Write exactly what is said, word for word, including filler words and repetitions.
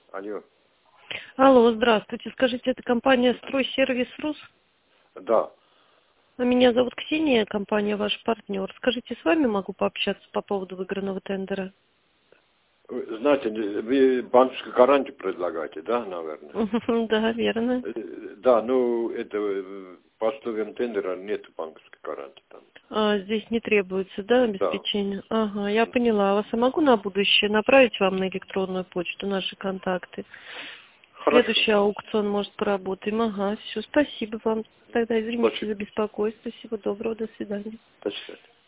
Алло. Алло, здравствуйте. Скажите, это компания «Стройсервис РУС»? Да. А меня зовут Ксения, компания «Ваш партнер». Скажите, с вами могу пообщаться по поводу выигранного тендера? Вы знаете, вы банковскую гарантию предлагаете, да, наверное? Да, верно. Э, Да, ну, это э, по условиям тендера нет банковской гарантии там. А, здесь не требуется, да, Да. обеспечение? Ага, я поняла. Вас я могу на будущее направить вам на электронную почту наши контакты? Хорошо. Следующий аукцион, может, поработаем. Ага, все, спасибо вам. Тогда извините Спасибо. за беспокойство. Всего доброго, до свидания. До свидания.